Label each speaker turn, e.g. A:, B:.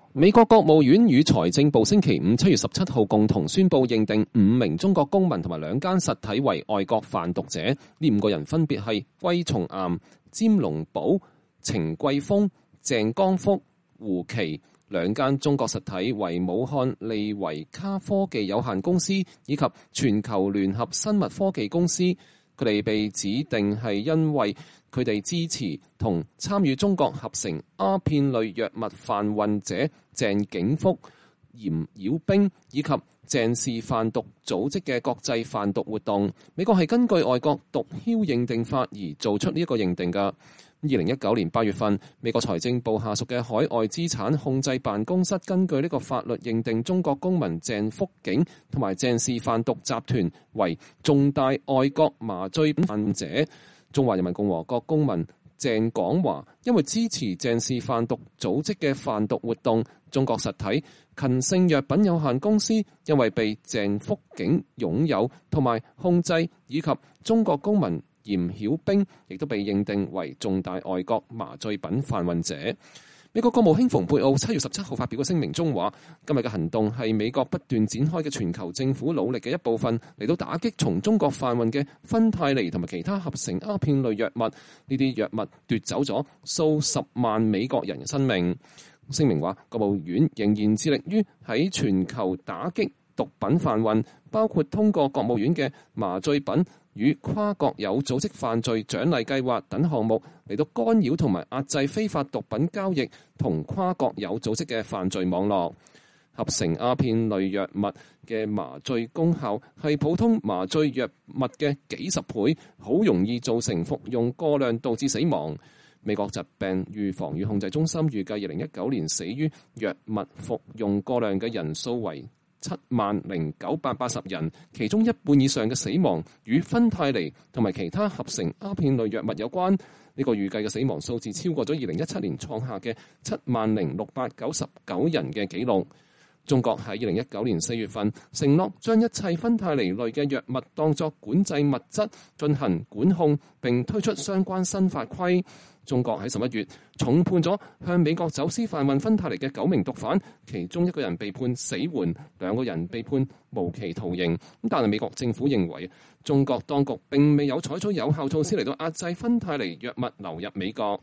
A: 美國國務院與財政部星期五7月17號共同宣布認定5名中國公民同埋2間實體為外國販毒者，呢5個人分別係季松岩、詹龍寶、程桂峰、鄭江福、胡琪。2間中國實體為武漢利維卡科技有限公司以及全球聯合生物科技公司。佢哋被指定係因為佢哋支持同參與中國合成鴉片類藥物販運者鄭景福、嚴曉冰以及鄭氏販毒組織嘅國際販毒活動。美國係根據外國毒梟認定法而做出呢一個認定㗎。2019年8月份，美國財政部下屬嘅海外資產控制辦公室根據呢個法律認定中國公民鄭福景同埋鄭氏販毒集團為重大外國麻醉品販者。中華人民共和國公民鄭廣華因為支持鄭氏販毒組織嘅販毒活動，中國實體勤勝藥品有限公司因為被鄭福景擁有同埋控制，以及中國公民嚴曉冰亦都被認定為重大外國麻醉品販運者。美國國務卿蓬佩奧7月17號發表嘅聲明中話，今日嘅行動係美國不斷展開嘅全球政府努力嘅一部分，嚟到打擊從中國販運嘅芬太尼同埋其他合成鴉片類藥物。呢啲藥物奪走咗數十萬美國人嘅生命。聲明話，國務院仍然致力於喺全球打擊毒品販運，包括通過國務院嘅麻醉品與跨國有組織犯罪獎勵計劃等項目嚟到干擾同埋壓制非法毒品交易同跨國有組織嘅犯罪網絡。合成鴉片類藥物嘅麻醉功效係普通麻醉藥物嘅幾十倍，好容易造成服用過量導致死亡。美國疾病預防與控制中心預計2019年死於藥物服用過量嘅人數為70980人，其中一半以上嘅死亡與芬太尼同埋其他合成鴉片類藥物有關。呢個預計嘅死亡數字超過咗2017年創下嘅70699人嘅紀錄。中國喺2019年4月份承諾將一切芬太尼類嘅藥物當作管制物質進行管控，並推出相關新法規。中國喺11月重判咗向美國走私販運芬太尼嘅9名毒販，其中1個人被判死緩，2個人被判無期徒刑。但係美國政府認為中國當局並未有採取有效措施嚟到壓制芬太尼藥物流入美國。